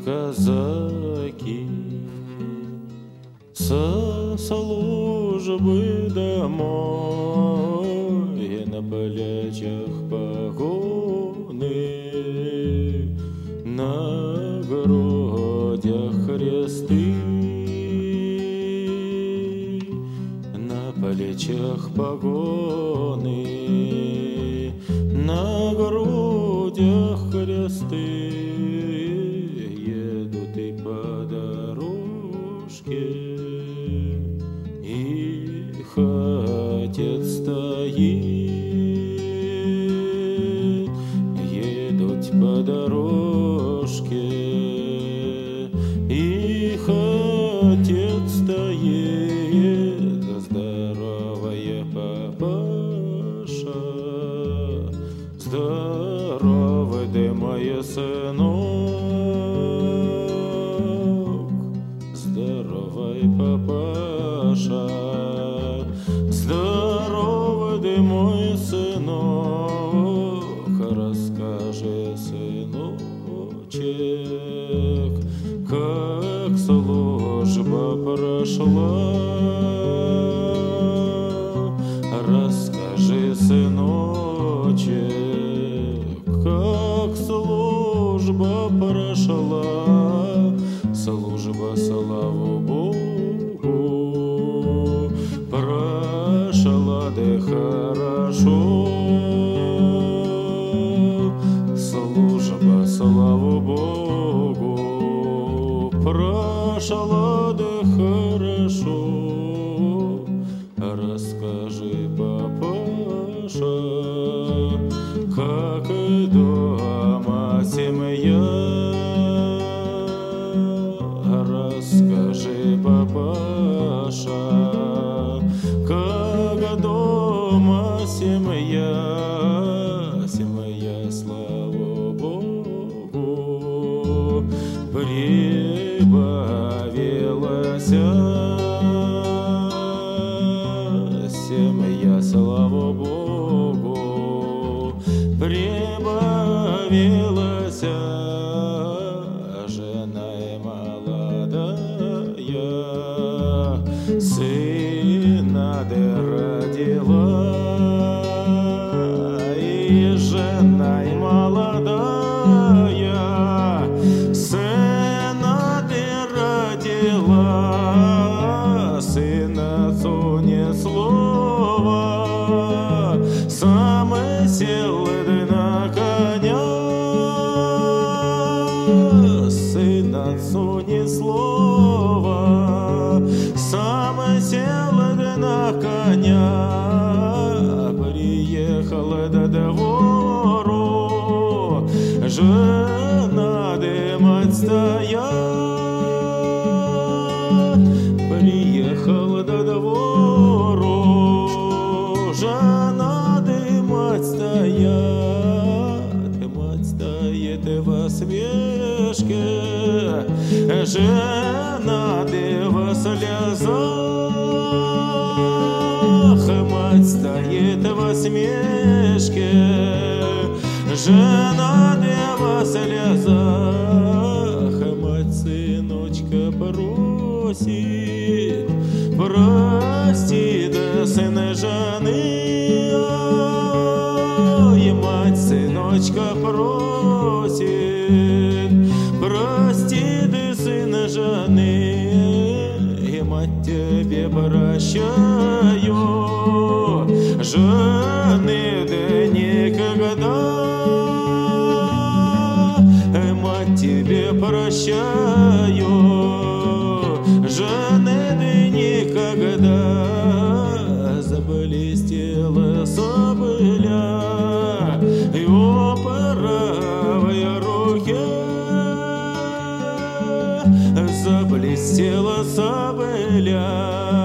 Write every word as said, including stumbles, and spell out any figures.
казаки со службы домой, на плечах погоны, на грудях кресты, на плечах погоны, на грудях кресты. Едут и по дорожке, их отец стоит. Едут по дорожке, их отец стоит. Здоровая папаша, здоровый ты мой сынок, здоровый папаша, здоровый ты мой сынок. Расскажи, сыночек, как служба прошла. Расскажи, сыночек, как служба прошла. Служба, слава Богу, прошла да хорошо. Служба, слава Богу, прошла да хорошо. Расскажи, папаша, как дома семья. Расскажи, папаша, как дома семья. Семья, слава Богу, прибавилась. Семья, слава Богу, прибавилась. Жена и молодая сына родила. И жена и молодая сына родила. Сына отцу ни слова, сам сел на коня. Сын отцу ни слова, сам сел на коня. Приехал до двору, жена да мать стоят. Приехал до двору, жена да мать стоят. Мать стоит во смешке, жена да во слезах. Мать стоит во смешке, жена да во слезах. Мать сыночка просит, прости, да сын жены. Ой, мать сыночка просит, прости, да сын жены. И мать тебе прощаю, жены да никогда. Мать тебе прощаю, жены да никогда. Заблестела соболя и о правой руке. Заблестела соболя